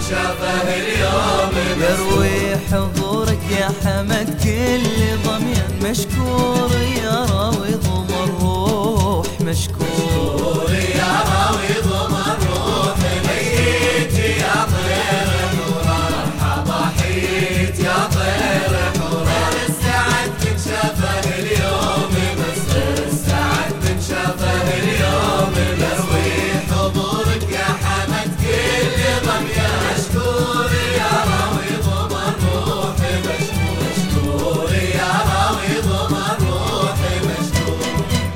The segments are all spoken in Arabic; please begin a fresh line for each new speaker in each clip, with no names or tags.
شافه اليوم
يروي حضورك يا حمد كل ضمير مشكور، يا راوي ضم الروح مشكور،
يا راوي ضم الروح ميت يا طير حوران ضحيت يا طير حوران السعد من شافه اليوم مصر السعد من شافه اليوم يروي حضورك يا حمد كل ضمير مشكور، يا راوي ضم الروح مشكور، يا راوي ضم الروح مشكور.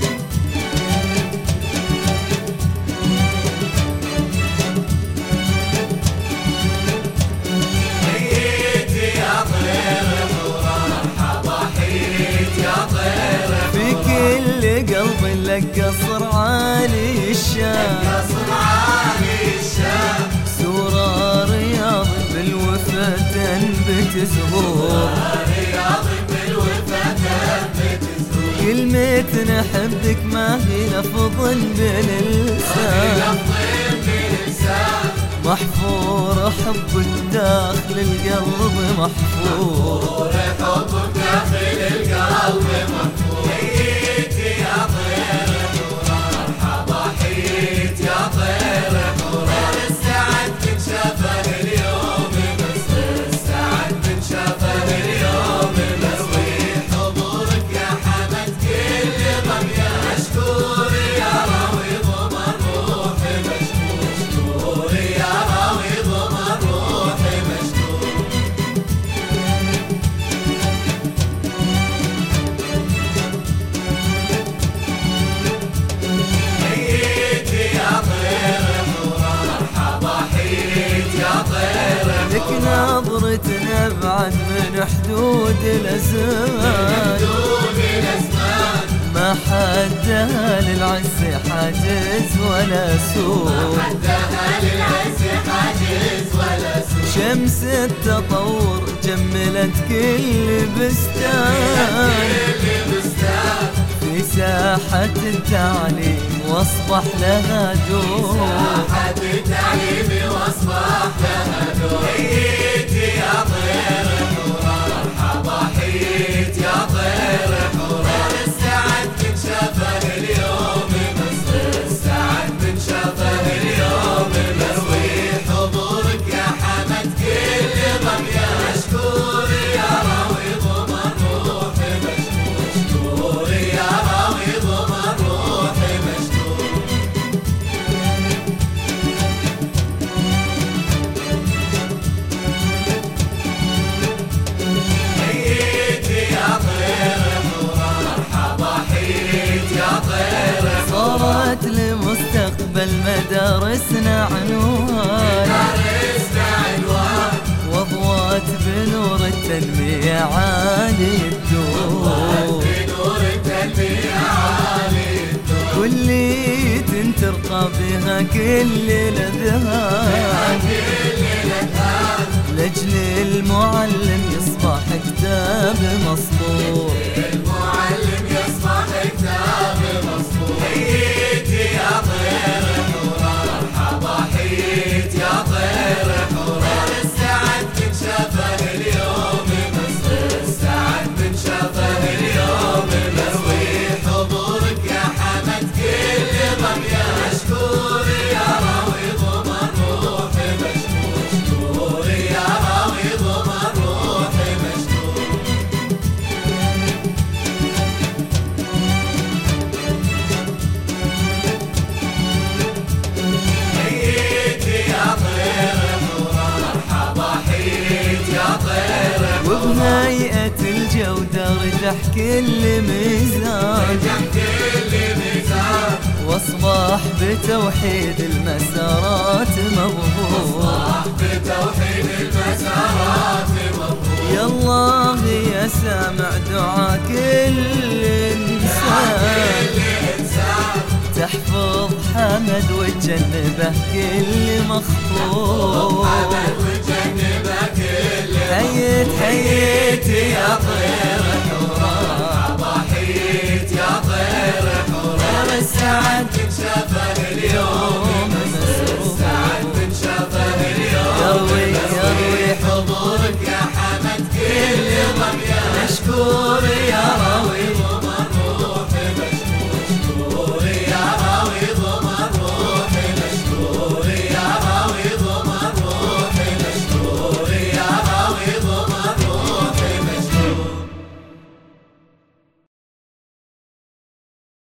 في كل قلب لك قصر عالي الشام، سورة رياض بالوفا تنبت زهور، كلمة نحبك ما هي لفظ باللسان، محفور حبك داخل القلب محفور،
حبك داخل القلب محفور. حييت يا طير حوران ضحيت يا طير حوران السعد من شافه اليوم مصر السعد من شافه اليوم مروي حضورك يا حمد كل ضمير مشكور، يا راوي ضم الروح مشكور، يا راوي ضم الروح مشكور.
لك نظرة نبعد من حدود الأزمان، ما حدها للعز حاجز ولا سوء، شمس التطور جملت كل بستان، في ساحة التعليم واصبح لها دور،
ساحة التعليم واصبح لها دور. حييت يا طير حوران ضحيت يا طير حوران السعد من شافه اليوم مصر السعد من شافه اليوم مروي حضورك يا حمد كل ضمير مشكور، يا راوي ضم الروح مشكور، يا راوي ضم الروح مشكور.
صارت لمستقبل مدارسنا عنوان، وضوات بنور التنمية عالي الدور، كلية ترقى بها كل الأذهان، لأجل المعلم يصبح كتاب مسطور،
المعلم يصبح كتاب مسطور. حييت يا طير حوران ضحيت يا طير حوران السعد من شافه اليوم مصر السعد من شافه اليوم مروي حضورك يا حمد كل ضمير مشكور، يا راوي ضم الروح مشكور، يا راوي ضم الروح مشكور.
وبهيئة الجودة رجح كل ميزان، واصبح بتوحيد المسارات مضبوط، يا الله يا سامع دعاء كل إنسان، تحفظ حمد وتجنبه كل مخطوط، حييت يا طير حوران
ضحيت يا طير حوران السعد من شافه اليوم السعد من شافه اليوم حضورك يا حمد كل ضميان.
مشكور